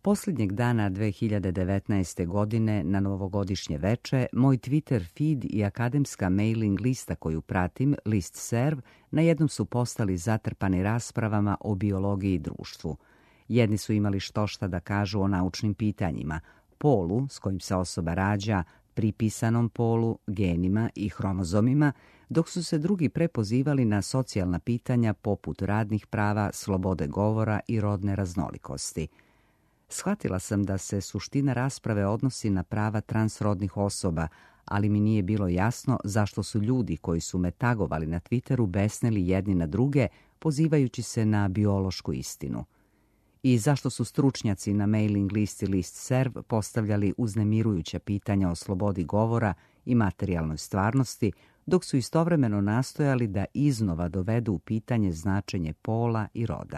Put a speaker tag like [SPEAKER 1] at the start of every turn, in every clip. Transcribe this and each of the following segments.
[SPEAKER 1] Posljednjeg dana 2019. godine na novogodišnje veče, moj Twitter feed i akademska mailing lista koju pratim, Listserv, na jednom su postali zatrpani raspravama o biologiji i društvu. Jedni su imali štošta da kažu o naučnim pitanjima, polu s kojim se osoba rađa, pripisanom polu, genima i hromozomima, dok su se drugi prepozivali na socijalna pitanja poput radnih prava, slobode govora i rodne raznolikosti. Shvatila sam da se suština rasprave odnosi na prava transrodnih osoba, ali mi nije bilo jasno zašto su ljudi koji su me tagovali na Twitteru besneli jedni na druge, pozivajući se na biološku istinu. I zašto su stručnjaci na mailing listi Listserv postavljali uznemirujuća pitanja o slobodi govora i materijalnoj stvarnosti, dok su istovremeno nastojali da iznova dovedu u pitanje značenje pola i roda.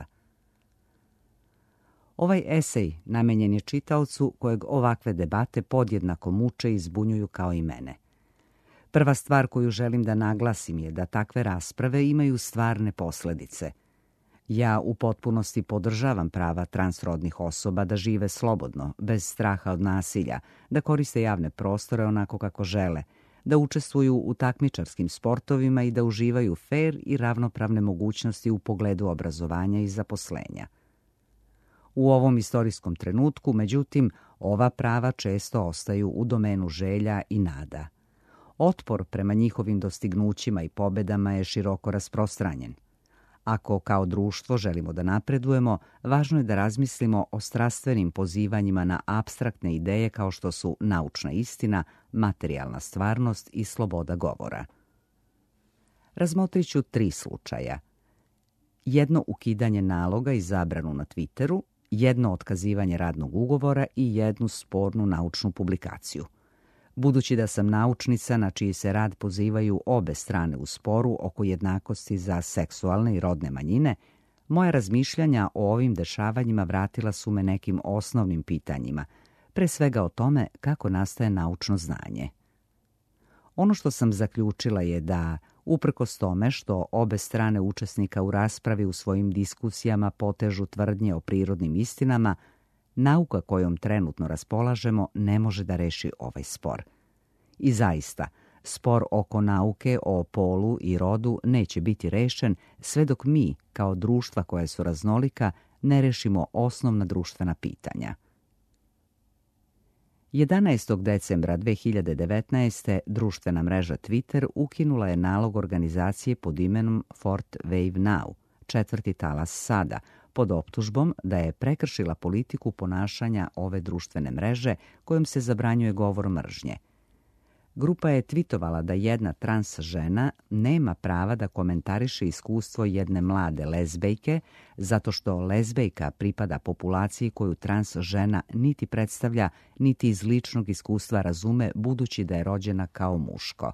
[SPEAKER 1] Ovaj esej namenjen je čitaocu kojeg ovakve debate podjednako muče i zbunjuju kao i mene. Prva stvar koju želim da naglasim je da takve rasprave imaju stvarne posljedice. Ja u potpunosti podržavam prava transrodnih osoba da žive slobodno, bez straha od nasilja, da koriste javne prostore onako kako žele, da učestvuju u takmičarskim sportovima i da uživaju fer i ravnopravne mogućnosti u pogledu obrazovanja i zaposlenja. U ovom istorijskom trenutku, međutim, ova prava često ostaju u domenu želja i nada. Otpor prema njihovim dostignućima i pobedama je široko rasprostranjen. Ako kao društvo želimo da napredujemo, važno je da razmislimo o strastvenim pozivanjima na apstraktne ideje kao što su naučna istina, materijalna stvarnost i sloboda govora. Razmotrit ću 3 slučaja. Jedno ukidanje naloga i zabranu na Twitteru, jedno otkazivanje radnog ugovora i jednu spornu naučnu publikaciju. Budući da sam naučnica na čiji se rad pozivaju obe strane u sporu oko jednakosti za seksualne i rodne manjine, moja razmišljanja o ovim dešavanjima vratila su me nekim osnovnim pitanjima, pre svega o tome kako nastaje naučno znanje. Ono što sam zaključila je da, uprkos tome što obe strane učesnika u raspravi u svojim diskusijama potežu tvrdnje o prirodnim istinama, nauka kojom trenutno raspolažemo ne može da reši ovaj spor. I zaista, spor oko nauke o polu i rodu neće biti rešen sve dok mi, kao društva koja su raznolika, ne rešimo osnovna društvena pitanja. 11. decembra 2019. društvena mreža Twitter ukinula je nalog organizacije pod imenom Fourth Wave Now, 4. talas sada, pod optužbom da je prekršila politiku ponašanja ove društvene mreže kojom se zabranjuje govor mržnje. Grupa je tvitovala da jedna trans žena nema prava da komentariše iskustvo jedne mlade lezbejke zato što lezbejka pripada populaciji koju trans žena niti predstavlja, niti iz ličnog iskustva razume budući da je rođena kao muško.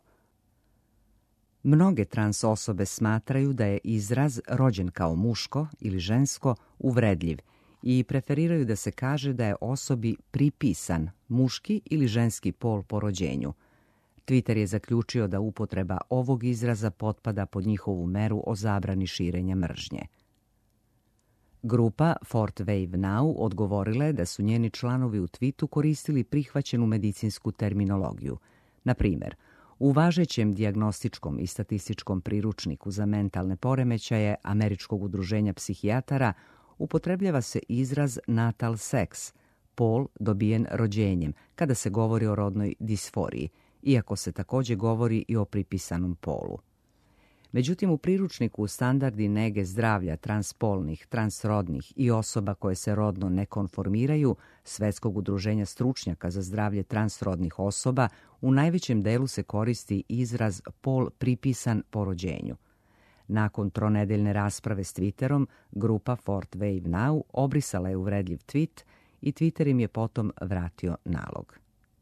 [SPEAKER 1] Mnoge trans osobe smatraju da je izraz rođen kao muško ili žensko uvredljiv i preferiraju da se kaže da je osobi pripisan muški ili ženski pol po rođenju. Twitter je zaključio da upotreba ovog izraza potpada pod njihovu meru o zabrani širenja mržnje. Grupa Fourth Wave Now odgovorila je da su njeni članovi u tweetu koristili prihvaćenu medicinsku terminologiju. Na primjer, u važećem dijagnostičkom i statističkom priručniku za mentalne poremećaje Američkog udruženja psihijatara upotrebljava se izraz natal sex, pol dobijen rođenjem, kada se govori o rodnoj disforiji, iako se također govori i o pripisanom polu. Međutim, u priručniku standardi nege zdravlja transpolnih, transrodnih i osoba koje se rodno ne konformiraju Svetskog udruženja stručnjaka za zdravlje transrodnih osoba u najvećem delu se koristi izraz pol pripisan po rođenju. Nakon tronedeljne rasprave s Twitterom, grupa Fourth Wave Now obrisala je uvredljiv tweet i Twitter im je potom vratio nalog.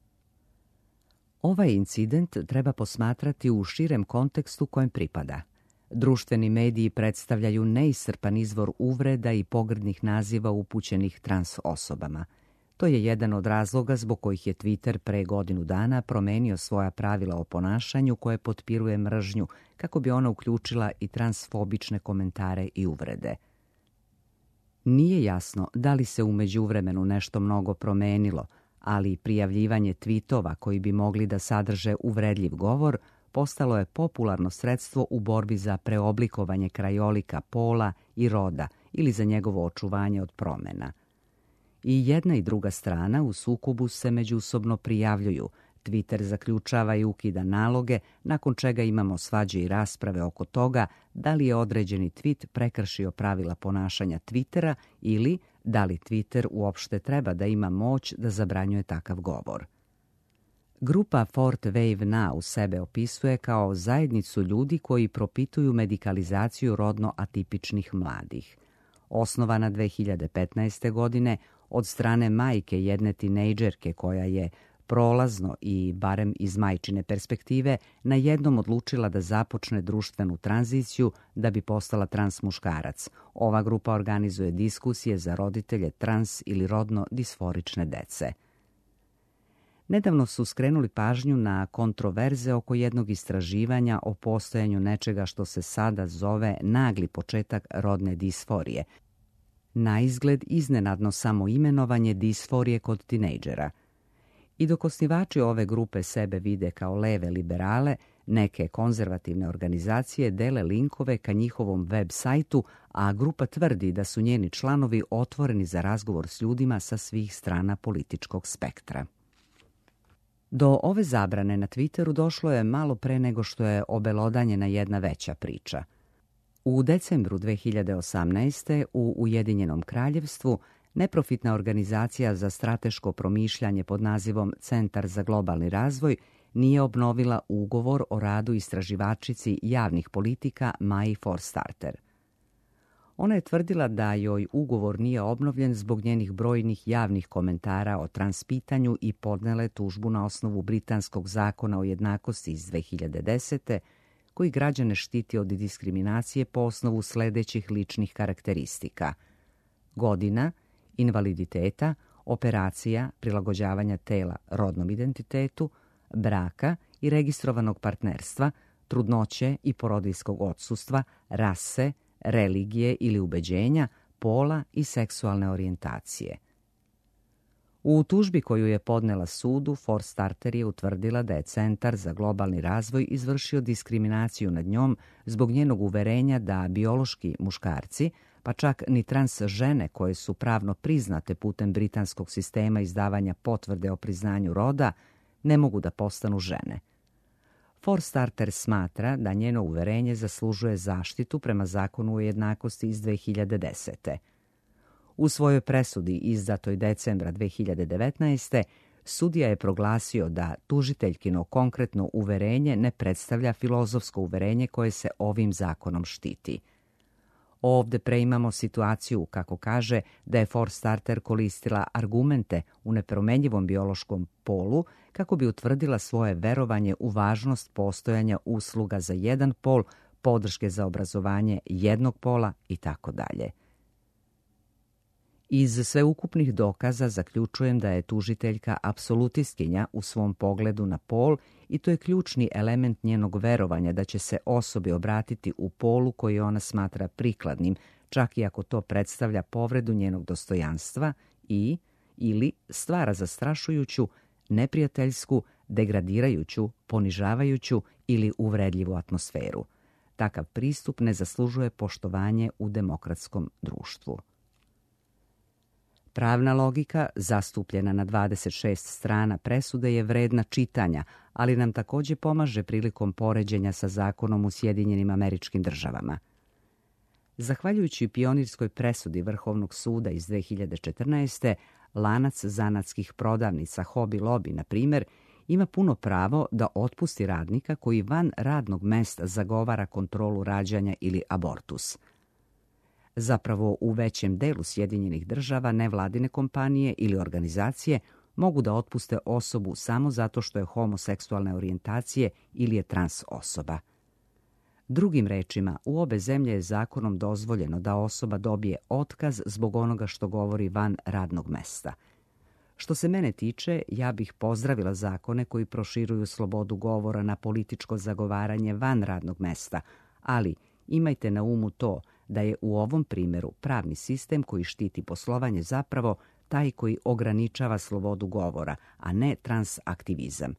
[SPEAKER 1] Ovaj incident treba posmatrati u širem kontekstu kojem pripada. Društveni mediji predstavljaju neiscrpan izvor uvreda i pogrdnih naziva upućenih trans osobama. To je jedan od razloga zbog kojih je Twitter pre godinu dana promenio svoja pravila o ponašanju koje potpiruje mržnju, kako bi ona uključila i transfobične komentare i uvrede. Nije jasno da li se u međuvremenu nešto mnogo promenilo, ali prijavljivanje tvitova koji bi mogli da sadrže uvredljiv govor postalo je popularno sredstvo u borbi za preoblikovanje krajolika pola i roda ili za njegovo očuvanje od promena. I jedna i druga strana u sukobu se međusobno prijavljuju. Twitter zaključava i ukida naloge, nakon čega imamo svađe i rasprave oko toga da li je određeni tweet prekršio pravila ponašanja Twittera ili da li Twitter uopšte treba da ima moć da zabranjuje takav govor. Grupa Fourth Wave Now sebe opisuje kao zajednicu ljudi koji propituju medikalizaciju rodno atipičnih mladih. Osnovana 2015. godine od strane majke jedne tinejdžerke koja je prolazno i, barem iz majčine perspektive, na jednom odlučila da započne društvenu tranziciju da bi postala trans muškarac. Ova grupa organizuje diskusije za roditelje trans ili rodno disforične dece. Nedavno su skrenuli pažnju na kontroverze oko jednog istraživanja o postojanju nečega što se sada zove nagli početak rodne disforije. Naizgled iznenadno samoimenovanje disforije kod tinejdžera. I dok osnivači ove grupe sebe vide kao leve liberale, neke konzervativne organizacije dele linkove ka njihovom web sajtu, a grupa tvrdi da su njeni članovi otvoreni za razgovor s ljudima sa svih strana političkog spektra. Do ove zabrane na Twitteru došlo je malo pre nego što je obelodanjena jedna veća priča. U decembru 2018. u Ujedinjenom Kraljevstvu neprofitna organizacija za strateško promišljanje pod nazivom Centar za globalni razvoj nije obnovila ugovor o radu istraživačici javnih politika Maji Forstarter. Ona je tvrdila da joj ugovor nije obnovljen zbog njenih brojnih javnih komentara o transpitanju i podnela je tužbu na osnovu britanskog zakona o jednakosti iz 2010. koji građane štiti od diskriminacije po osnovu sledećih ličnih karakteristika: godina, invaliditeta, operacija, prilagođavanja tela rodnom identitetu, braka i registrovanog partnerstva, trudnoće i porodiljskog odsustva, rase, religije ili ubeđenja, pola i seksualne orijentacije. U tužbi koju je podnela sudu, Forstarter je utvrdila da je Centar za globalni razvoj izvršio diskriminaciju nad njom zbog njenog uverenja da biološki muškarci, pa čak ni trans žene koje su pravno priznate putem britanskog sistema izdavanja potvrde o priznanju roda, ne mogu da postanu žene. Forstarter smatra da njeno uverenje zaslužuje zaštitu prema zakonu o jednakosti iz 2010. U svojoj presudi izdatoj decembra 2019. sudija je proglasio da tužiteljkino konkretno uverenje ne predstavlja filozofsko uverenje koje se ovim zakonom štiti. Ovde preimamo situaciju, kako kaže, da je Forstarter koristila argumente u nepromenjivom biološkom polu kako bi utvrdila svoje verovanje u važnost postojanja usluga za jedan pol, podrške za obrazovanje jednog pola itd. Iz sveukupnih dokaza zaključujem da je tužiteljka apsolutistkinja u svom pogledu na pol i to je ključni element njenog verovanja da će se osobi obratiti u polu koji ona smatra prikladnim, čak i ako to predstavlja povredu njenog dostojanstva ili stvara zastrašujuću, neprijateljsku, degradirajuću, ponižavajuću ili uvredljivu atmosferu. Takav pristup ne zaslužuje poštovanje u demokratskom društvu. Pravna logika, zastupljena na 26 strana presude, je vredna čitanja, ali nam takođe pomaže prilikom poređenja sa zakonom u Sjedinjenim Američkim Državama. Zahvaljujući pionirskoj presudi Vrhovnog suda iz 2014. lanac zanatskih prodavnica Hobby Lobby, na primjer, ima puno pravo da otpusti radnika koji van radnog mesta zagovara kontrolu rađanja ili abortus. Zapravo, u većem delu Sjedinjenih Država nevladine kompanije ili organizacije mogu da otpuste osobu samo zato što je homoseksualne orijentacije ili je trans osoba. Drugim rečima, u obe zemlje je zakonom dozvoljeno da osoba dobije otkaz zbog onoga što govori van radnog mesta. Što se mene tiče, ja bih pozdravila zakone koji proširuju slobodu govora na političko zagovaranje van radnog mesta, ali imajte na umu to da je u ovom primjeru pravni sistem koji štiti poslovanje zapravo taj koji ograničava slobodu govora, a ne transaktivizam.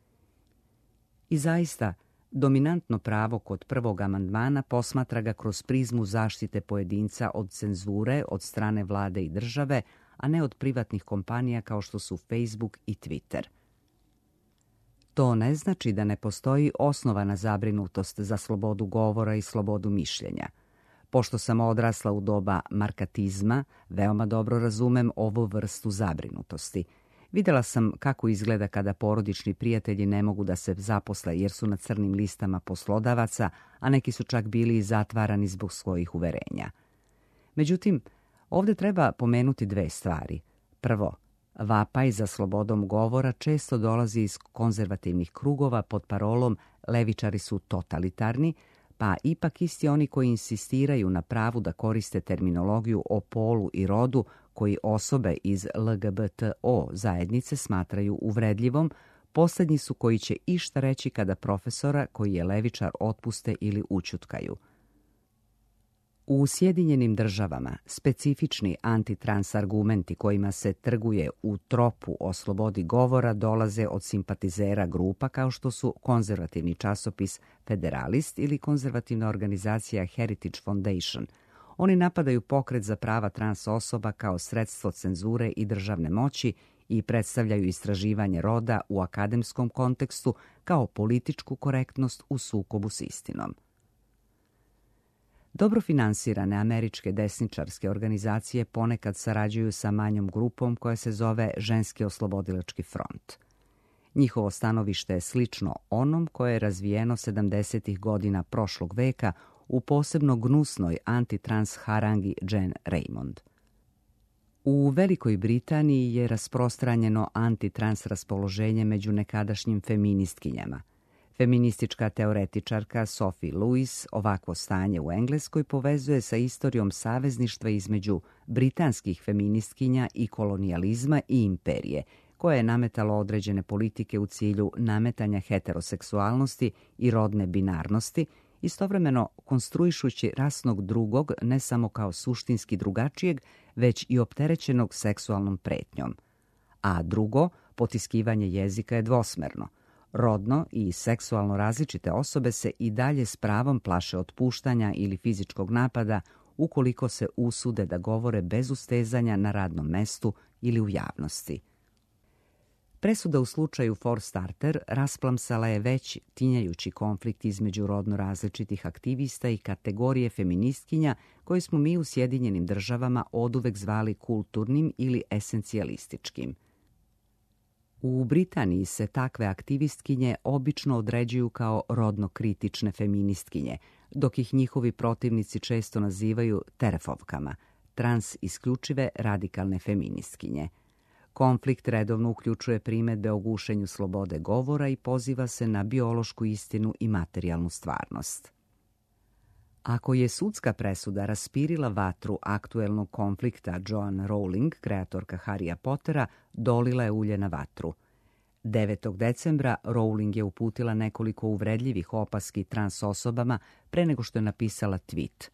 [SPEAKER 1] I zaista, dominantno pravo kod prvog amandmana posmatra ga kroz prizmu zaštite pojedinca od cenzure od strane vlade i države, a ne od privatnih kompanija kao što su Facebook i Twitter. To ne znači da ne postoji osnovana zabrinutost za slobodu govora i slobodu mišljenja. Pošto sam odrasla u doba markatizma, veoma dobro razumem ovu vrstu zabrinutosti. Vidjela sam kako izgleda kada porodični prijatelji ne mogu da se zaposle jer su na crnim listama poslodavaca, a neki su čak bili i zatvarani zbog svojih uverenja. Međutim, ovdje treba pomenuti dve stvari. Prvo, vapaj za slobodom govora često dolazi iz konzervativnih krugova pod parolom levičari su totalitarni, pa ipak isti oni koji insistiraju na pravu da koriste terminologiju o polu i rodu koji osobe iz LGBTO zajednice smatraju uvredljivom, posljednji su koji će išta reći kada profesora koji je levičar otpuste ili ućutkaju. U Sjedinjenim državama specifični antitrans argumenti kojima se trguje u tropu o slobodi govora dolaze od simpatizera grupa kao što su konzervativni časopis Federalist ili konzervativna organizacija Heritage Foundation. Oni napadaju pokret za prava trans osoba kao sredstvo cenzure i državne moći i predstavljaju istraživanje roda u akademskom kontekstu kao političku korektnost u sukobu s istinom. Dobro finansirane američke desničarske organizacije ponekad sarađuju sa manjom grupom koja se zove Ženski oslobodilački front. Njihovo stanovište je slično onom koje je razvijeno 70. godina prošlog veka u posebno gnusnoj antitrans harangi Jane Raymond. U Velikoj Britaniji je rasprostranjeno antitrans raspoloženje među nekadašnjim feministkinjama. Feministička teoretičarka Sophie Lewis ovakvo stanje u Engleskoj povezuje sa istorijom savezništva između britanskih feministkinja i kolonijalizma i imperije, koja je nametala određene politike u cilju nametanja heteroseksualnosti i rodne binarnosti, istovremeno konstruišući rasnog drugog ne samo kao suštinski drugačijeg, već i opterećenog seksualnom pretnjom. A drugo, potiskivanje jezika je dvosmerno. Rodno i seksualno različite osobe se i dalje s pravom plaše otpuštanja ili fizičkog napada ukoliko se usude da govore bez ustezanja na radnom mestu ili u javnosti. Presuda u slučaju Forstarter rasplamsala je već tinjajući konflikt između rodno različitih aktivista i kategorije feministkinja koje smo mi u Sjedinjenim državama oduvek zvali kulturnim ili esencijalističkim. U Britaniji se takve aktivistkinje obično određuju kao rodno kritične feministkinje, dok ih njihovi protivnici često nazivaju terefovkama, trans isključive radikalne feministkinje. Konflikt redovno uključuje primjedbe o gušenju slobode govora i poziva se na biološku istinu i materijalnu stvarnost. Ako je sudska presuda raspirila vatru aktuelnog konflikta, Joanne Rowling, kreatorka Harrya Pottera, dolila je ulje na vatru. 9. decembra Rowling je uputila nekoliko uvredljivih opaski trans osobama pre nego što je napisala tweet.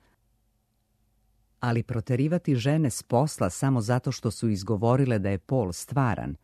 [SPEAKER 1] Ali proterivati žene s posla samo zato što su izgovorile da je pol stvaran.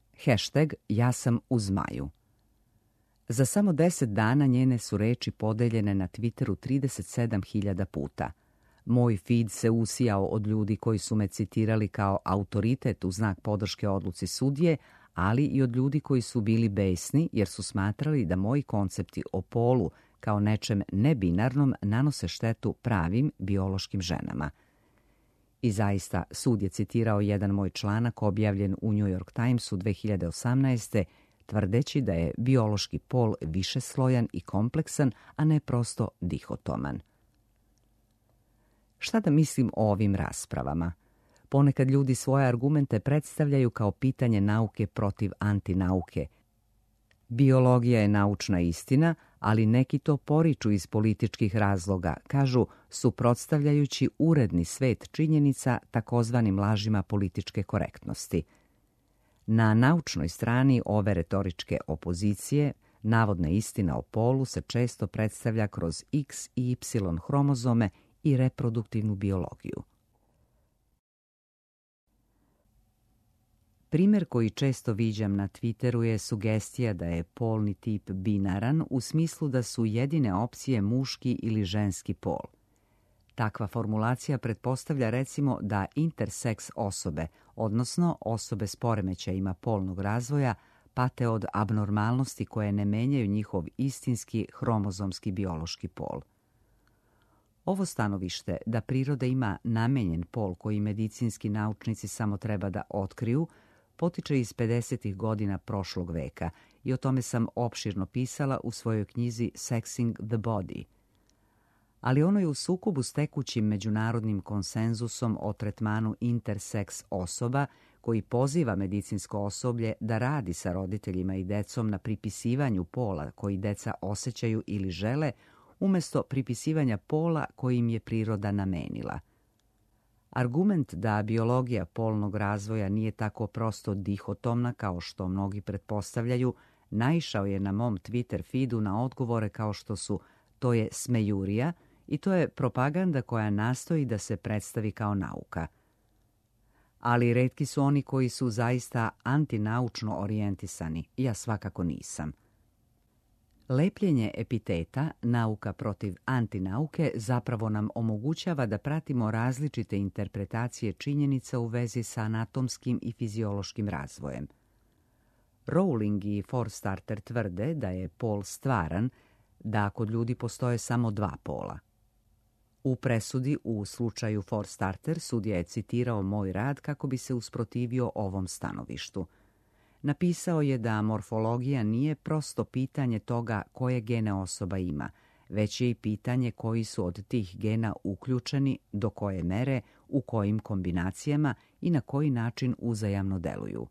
[SPEAKER 1] #ja sam u zmaju. Za samo 10 dana njene su reči podeljene na Twitteru 37.000 puta. Moj feed se usijao od ljudi koji su me citirali kao autoritet u znak podrške odluci sudije, ali i od ljudi koji su bili besni jer su smatrali da moji koncepti o polu kao nečem nebinarnom nanose štetu pravim biološkim ženama. I zaista, sud je citirao jedan moj članak objavljen u New York Timesu 2018. tvrdeći da je biološki pol višeslojan i kompleksan, a ne prosto dihotoman. Šta da mislim o ovim raspravama? Ponekad ljudi svoje argumente predstavljaju kao pitanje nauke protiv antinauke. Biologija je naučna istina, ali neki to poriču iz političkih razloga, kažu, suprotstavljajući uredni svet činjenica takozvanim lažima političke korektnosti. Na naučnoj strani ove retoričke opozicije navodna istina o polu se često predstavlja kroz X i Y hromozome i reproduktivnu biologiju. Primjer koji često viđam na Twitteru je sugestija da je polni tip binaran u smislu da su jedine opcije muški ili ženski pol. Takva formulacija pretpostavlja recimo da interseks osobe, odnosno osobe s poremećajima polnog razvoja, pate od abnormalnosti koje ne menjaju njihov istinski hromozomski biološki pol. Ovo stanovište da priroda ima namenjen pol koji medicinski naučnici samo treba da otkriju, potiče iz 50. godina prošlog veka i o tome sam opširno pisala u svojoj knjizi Sexing the Body. Ali ono je u sukobu s tekućim međunarodnim konsenzusom o tretmanu interseks osoba koji poziva medicinsko osoblje da radi sa roditeljima i decom na pripisivanju pola koji deca osjećaju ili žele, umjesto pripisivanja pola koji im je priroda namenila. Argument da biologija polnog razvoja nije tako prosto dihotomna kao što mnogi pretpostavljaju, naišao je na mom Twitter feedu na odgovore kao što su to je smejurija i to je propaganda koja nastoji da se predstavi kao nauka. Ali retki su oni koji su zaista antinaučno orijentisani, ja svakako nisam. Lepljenje epiteta, nauka protiv antinauke, zapravo nam omogućava da pratimo različite interpretacije činjenica u vezi sa anatomskim i fiziološkim razvojem. Rowling i Forstarter tvrde da je pol stvaran, da kod ljudi postoje samo dva pola. U presudi u slučaju Forstarter sudija je citirao moj rad kako bi se usprotivio ovom stanovištu. Napisao je da morfologija nije prosto pitanje toga koje gene osoba ima, već je i pitanje koji su od tih gena uključeni, do koje mere, u kojim kombinacijama i na koji način uzajamno deluju.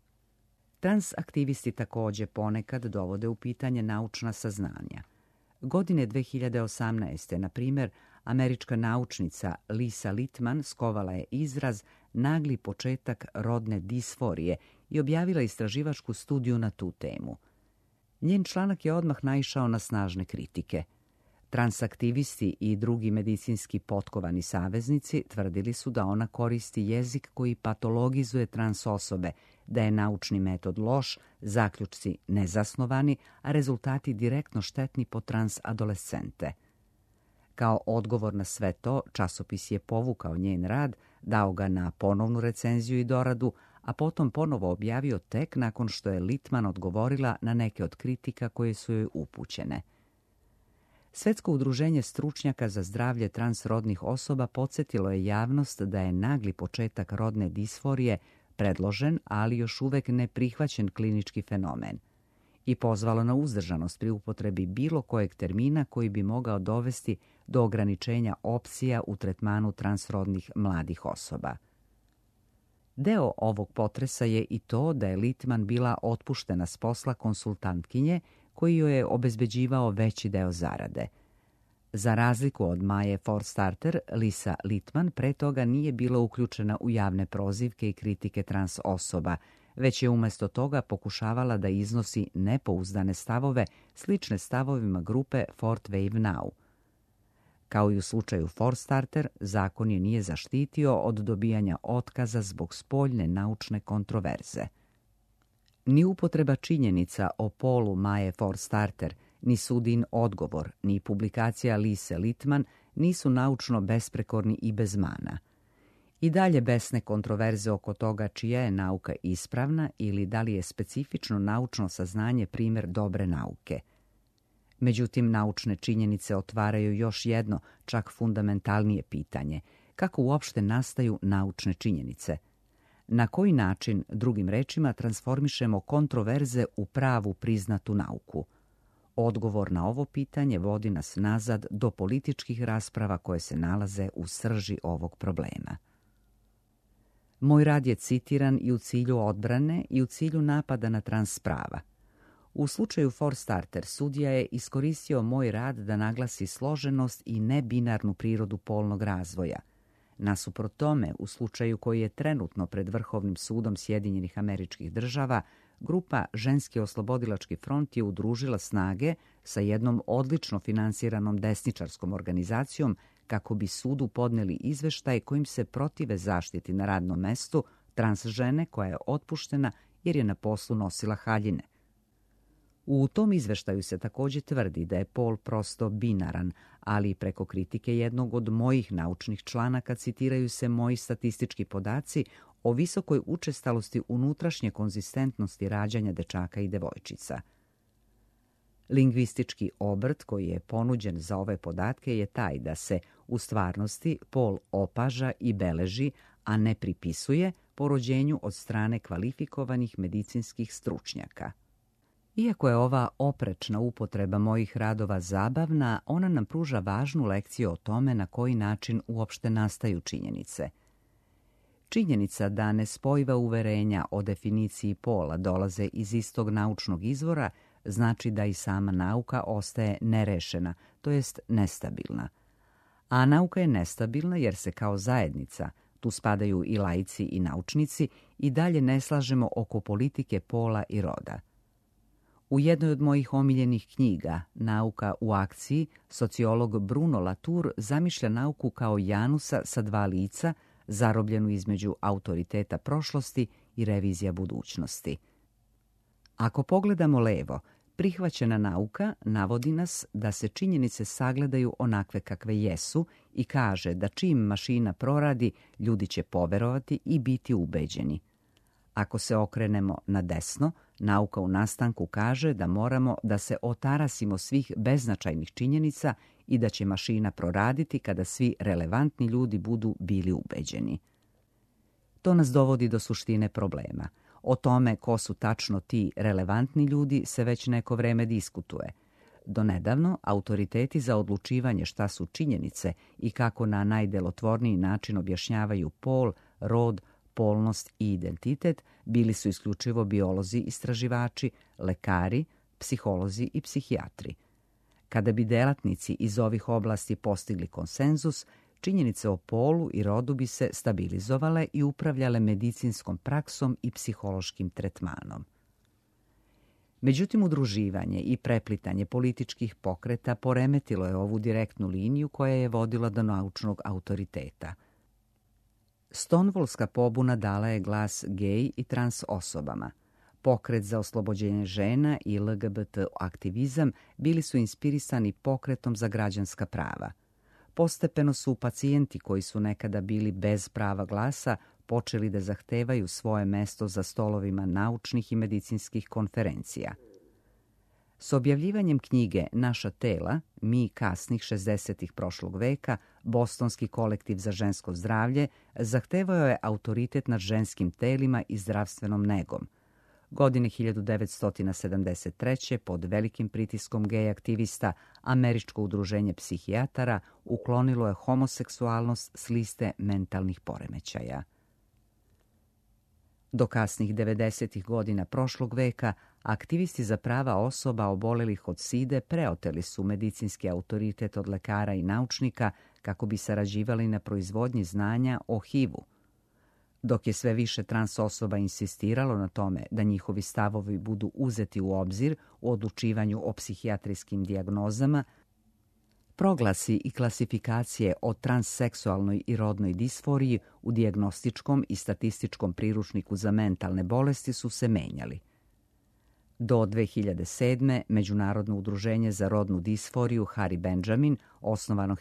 [SPEAKER 1] Transaktivisti također ponekad dovode u pitanje naučna saznanja. Godine 2018. na primjer, američka naučnica Lisa Littman skovala je izraz nagli početak rodne disforije i objavila istraživačku studiju na tu temu. Njen članak je odmah naišao na snažne kritike. Transaktivisti i drugi medicinski potkovani saveznici tvrdili su da ona koristi jezik koji patologizuje trans osobe, da je naučni metod loš, zaključci nezasnovani, a rezultati direktno štetni po trans adolescente. Kao odgovor na sve to, časopis je povukao njen rad, dao ga na ponovnu recenziju i doradu, a potom ponovo objavio tek nakon što je Littman odgovorila na neke od kritika koje su joj upućene. Svetsko udruženje stručnjaka za zdravlje transrodnih osoba podsjetilo je javnost da je nagli početak rodne disforije predložen, ali još uvek neprihvaćen klinički fenomen i pozvalo na uzdržanost pri upotrebi bilo kojeg termina koji bi mogao dovesti do ograničenja opcija u tretmanu transrodnih mladih osoba. Deo ovog potresa je i to da je Littman bila otpuštena s posla konsultantkinje koji joj je obezbeđivao veći deo zarade. Za razliku od Maje Forstarter, Lisa Littman pre toga nije bila uključena u javne prozivke i kritike trans osoba, već je umjesto toga pokušavala da iznosi nepouzdane stavove slične stavovima grupe Fourth Wave Now. Kao i u slučaju Forstarter, zakon je nije zaštitio od dobijanja otkaza zbog spoljne naučne kontroverze. Ni upotreba činjenica o polu Maje Forstarter, ni sudin odgovor, ni publikacija Lise Littman nisu naučno besprekorni i bez mana. I dalje besne kontroverze oko toga čija je nauka ispravna ili da li je specifično naučno saznanje primjer dobre nauke. Međutim, naučne činjenice otvaraju još jedno, čak fundamentalnije pitanje. Kako uopšte nastaju naučne činjenice? Na koji način, drugim rečima, transformišemo kontroverze u pravu priznatu nauku? Odgovor na ovo pitanje vodi nas nazad do političkih rasprava koje se nalaze u srži ovog problema. Moj rad je citiran i u cilju odbrane i u cilju napada na trans prava. U slučaju Forstarter sudija je iskoristio moj rad da naglasi složenost i nebinarnu prirodu polnog razvoja. Nasuprot tome, u slučaju koji je trenutno pred Vrhovnim sudom Sjedinjenih Američkih Država, grupa Ženski oslobodilački front je udružila snage sa jednom odlično finansiranom desničarskom organizacijom kako bi sudu podneli izveštaj kojim se protive zaštiti na radnom mestu trans žene koja je otpuštena jer je na poslu nosila haljine. U tom izveštaju se također tvrdi da je pol prosto binaran, ali preko kritike jednog od mojih naučnih članaka citiraju se moji statistički podaci o visokoj učestalosti unutrašnje konzistentnosti rađanja dečaka i devojčica. Lingvistički obrt koji je ponuđen za ove podatke je taj da se u stvarnosti pol opaža i beleži, a ne pripisuje po rođenju od strane kvalifikovanih medicinskih stručnjaka. Iako je ova oprečna upotreba mojih radova zabavna, ona nam pruža važnu lekciju o tome na koji način uopšte nastaju činjenice. Činjenica da nespojiva uverenja o definiciji pola dolaze iz istog naučnog izvora znači da i sama nauka ostaje nerešena, to jest nestabilna. A nauka je nestabilna jer se kao zajednica, tu spadaju i laici i naučnici, i dalje ne slažemo oko politike pola i roda. U jednoj od mojih omiljenih knjiga, Nauka u akciji, sociolog Bruno Latour zamišlja nauku kao Janusa sa dva lica, zarobljenu između autoriteta prošlosti i revizija budućnosti. Ako pogledamo levo, prihvaćena nauka navodi nas da se činjenice sagledaju onakve kakve jesu i kaže da čim mašina proradi, ljudi će poverovati i biti ubeđeni. Ako se okrenemo na desno, nauka u nastanku kaže da moramo da se otarasimo svih beznačajnih činjenica i da će mašina proraditi kada svi relevantni ljudi budu bili ubeđeni. To nas dovodi do suštine problema. O tome ko su tačno ti relevantni ljudi se već neko vreme diskutuje. Donedavno, autoriteti za odlučivanje šta su činjenice i kako na najdelotvorniji način objašnjavaju pol, rod, polnost i identitet bili su isključivo biolozi, istraživači, lekari, psiholozi i psihijatri. Kada bi delatnici iz ovih oblasti postigli konsenzus, činjenice o polu i rodu bi se stabilizovale i upravljale medicinskom praksom i psihološkim tretmanom. Međutim, udruživanje i preplitanje političkih pokreta poremetilo je ovu direktnu liniju koja je vodila do naučnog autoriteta. Stonewallska pobuna dala je glas gej i trans osobama. Pokret za oslobođenje žena i LGBT aktivizam bili su inspirisani pokretom za građanska prava. Postepeno su pacijenti koji su nekada bili bez prava glasa počeli da zahtevaju svoje mesto za stolovima naučnih i medicinskih konferencija. S objavljivanjem knjige Naša tela, mi kasnih 60-ih prošlog veka, Bostonski kolektiv za žensko zdravlje zahtevao je autoritet nad ženskim telima i zdravstvenom negom. Godine 1973. pod velikim pritiskom gej aktivista Američko udruženje psihijatara uklonilo je homoseksualnost s liste mentalnih poremećaja. Do kasnih 90. godina prošlog veka aktivisti za prava osoba obolelih od side preoteli su medicinski autoritet od lekara i naučnika kako bi sarađivali na proizvodnji znanja o HIV-u. Dok je sve više trans osoba insistiralo na tome da njihovi stavovi budu uzeti u obzir u odlučivanju o psihijatrijskim dijagnozama, proglasi i klasifikacije o transseksualnoj i rodnoj disforiji u dijagnostičkom i statističkom priručniku za mentalne bolesti su se menjali. Do 2007. Međunarodno udruženje za rodnu disforiju Harry Benjamin, osnovano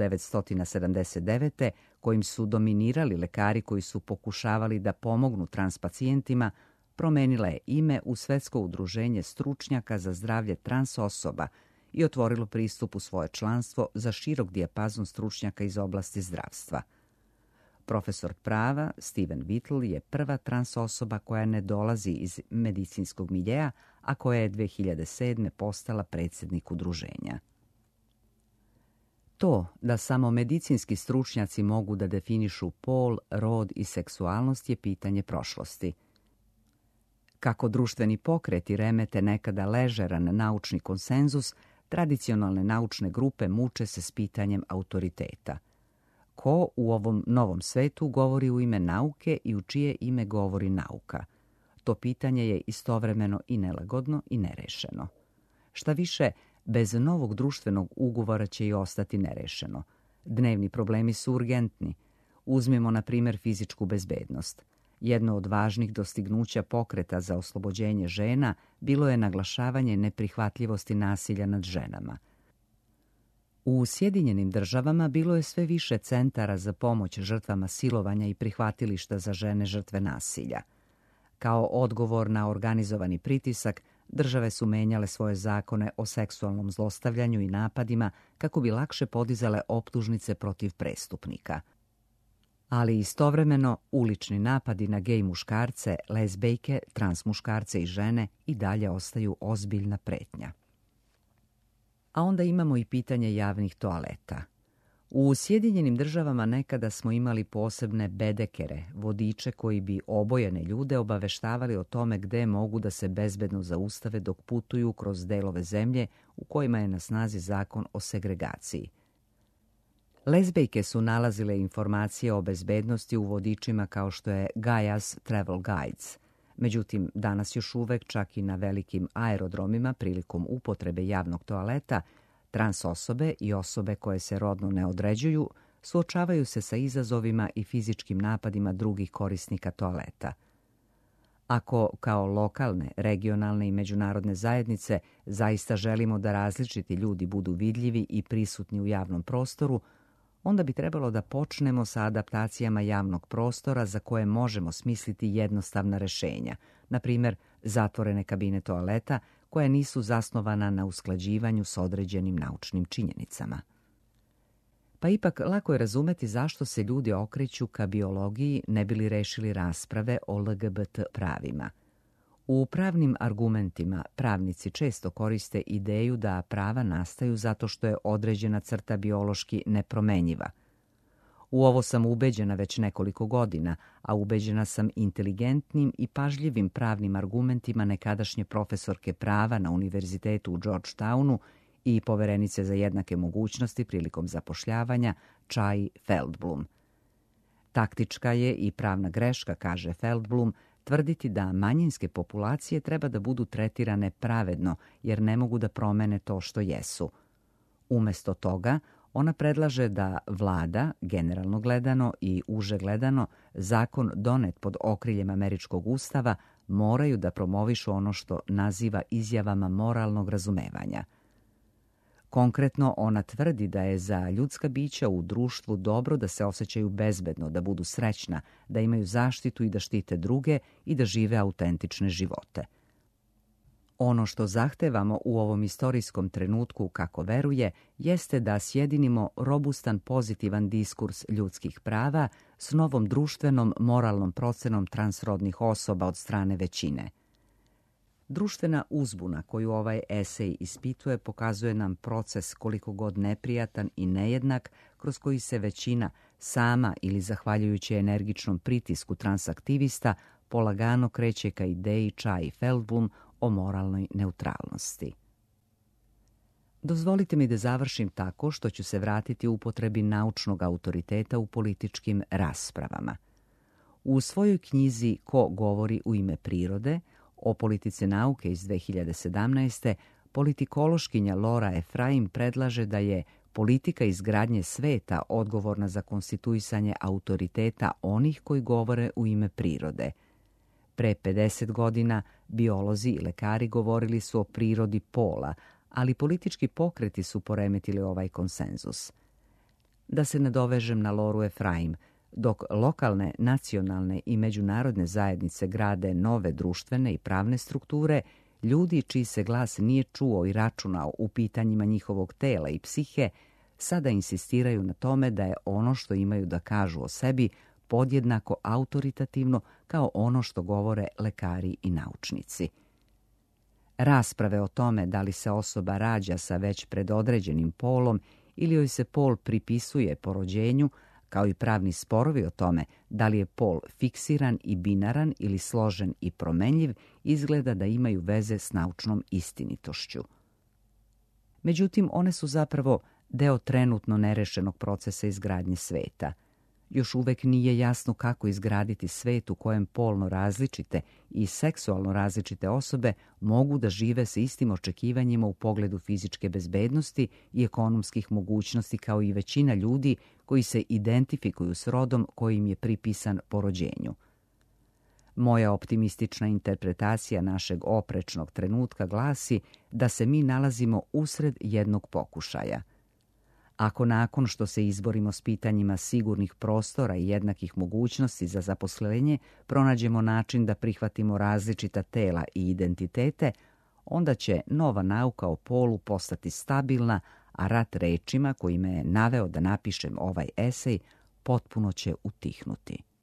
[SPEAKER 1] 1979. kojim su dominirali lekari koji su pokušavali da pomognu trans pacijentima, promenila je ime u Svetsko udruženje stručnjaka za zdravlje trans osoba i otvorilo pristup u svoje članstvo za širok dijapazon stručnjaka iz oblasti zdravstva. Profesor prava Steven Whittle je prva trans osoba koja ne dolazi iz medicinskog miljeja, a koja je 2007. postala predsjednik udruženja. To da samo medicinski stručnjaci mogu da definišu pol, rod i seksualnost je pitanje prošlosti. Kako društveni pokreti remete nekada ležeran naučni konsenzus, tradicionalne naučne grupe muče se s pitanjem autoriteta. Ko u ovom novom svetu govori u ime nauke i u čije ime govori nauka? To pitanje je istovremeno i nelagodno i nerešeno. Šta više, bez novog društvenog ugovora će i ostati nerešeno. Dnevni problemi su urgentni. Uzmimo, na primjer, fizičku bezbednost. Jedno od važnih dostignuća pokreta za oslobođenje žena bilo je naglašavanje neprihvatljivosti nasilja nad ženama. U Sjedinjenim Državama bilo je sve više centara za pomoć žrtvama silovanja i prihvatilišta za žene žrtve nasilja. Kao odgovor na organizovani pritisak, države su menjale svoje zakone o seksualnom zlostavljanju i napadima kako bi lakše podizale optužnice protiv prestupnika. Ali istovremeno ulični napadi na gej muškarce, lezbejke, trans muškarce i žene i dalje ostaju ozbiljna pretnja. A onda imamo i pitanje javnih toaleta. U Sjedinjenim Državama nekada smo imali posebne bedekere, vodiče koji bi obojene ljude obaveštavali o tome gde mogu da se bezbedno zaustave dok putuju kroz delove zemlje u kojima je na snazi zakon o segregaciji. Lezbejke su nalazile informacije o bezbednosti u vodičima kao što je Gaia's Travel Guides. Međutim, danas još uvek, čak i na velikim aerodromima prilikom upotrebe javnog toaleta, trans osobe i osobe koje se rodno ne određuju suočavaju se sa izazovima i fizičkim napadima drugih korisnika toaleta. Ako kao lokalne, regionalne i međunarodne zajednice zaista želimo da različiti ljudi budu vidljivi i prisutni u javnom prostoru, onda bi trebalo da počnemo sa adaptacijama javnog prostora za koje možemo smisliti jednostavna rešenja, na primjer zatvorene kabine toaleta koja nisu zasnovana na usklađivanju s određenim naučnim činjenicama. Pa ipak lako je razumeti zašto se ljudi okreću ka biologiji ne bi li rešili rasprave o LGBT pravima. U pravnim argumentima pravnici često koriste ideju da prava nastaju zato što je određena crta biološki nepromenjiva. U ovo sam ubeđena već nekoliko godina, a ubeđena sam inteligentnim i pažljivim pravnim argumentima nekadašnje profesorke prava na univerzitetu u Georgetownu i poverenice za jednake mogućnosti prilikom zapošljavanja Chai Feldblum. Taktička je i pravna greška, kaže Feldblum, tvrditi da manjinske populacije treba da budu tretirane pravedno jer ne mogu da promene to što jesu. Umesto toga, ona predlaže da vlada, generalno gledano i uže gledano, zakon donet pod okriljem američkog ustava moraju da promovišu ono što naziva izjavama moralnog razumevanja. Konkretno, ona tvrdi da je za ljudska bića u društvu dobro da se osjećaju bezbedno, da budu srećna, da imaju zaštitu i da štite druge i da žive autentične živote. Ono što zahtevamo u ovom istorijskom trenutku, kako veruje, jeste da sjedinimo robustan pozitivan diskurs ljudskih prava s novom društvenom moralnom procenom transrodnih osoba od strane većine. Društvena uzbuna koju ovaj esej ispituje pokazuje nam proces koliko god neprijatan i nejednak kroz koji se većina sama ili zahvaljujući energičnom pritisku transaktivista polagano kreće ka ideji Chai Feldblum o moralnoj neutralnosti. Dozvolite mi da završim tako što ću se vratiti upotrebi naučnog autoriteta u političkim raspravama. U svojoj knjizi Ko govori u ime prirode o politici nauke iz 2017. politikološkinja Laura Efraim predlaže da je politika izgradnje sveta odgovorna za konstituisanje autoriteta onih koji govore u ime prirode. Pre 50 godina biolozi i lekari govorili su o prirodi pola, ali politički pokreti su poremetili ovaj konsenzus. Da se nadovežem na Loru Efraim, dok lokalne, nacionalne i međunarodne zajednice grade nove društvene i pravne strukture, ljudi čiji se glas nije čuo i računao u pitanjima njihovog tela i psihe, sada insistiraju na tome da je ono što imaju da kažu o sebi podjednako autoritativno kao ono što govore lekari i naučnici. Rasprave o tome da li se osoba rađa sa već predodređenim polom ili joj se pol pripisuje po rođenju, kao i pravni sporovi o tome da li je pol fiksiran i binaran ili složen i promenljiv, izgleda da imaju veze s naučnom istinitošću. Međutim, one su zapravo deo trenutno nerešenog procesa izgradnje sveta. još uvek nije jasno kako izgraditi svet u kojem polno različite i seksualno različite osobe mogu da žive sa istim očekivanjima u pogledu fizičke bezbednosti i ekonomskih mogućnosti kao i većina ljudi koji se identifikuju s rodom koji im je pripisan po rođenju. Moja optimistična interpretacija našeg oprečnog trenutka glasi da se mi nalazimo usred jednog pokušaja. Ako nakon što se izborimo s pitanjima sigurnih prostora i jednakih mogućnosti za zaposlenje pronađemo način da prihvatimo različita tela i identitete, onda će nova nauka o polu postati stabilna, a rat rečima koji me je naveo da napišem ovaj esej potpuno će utihnuti.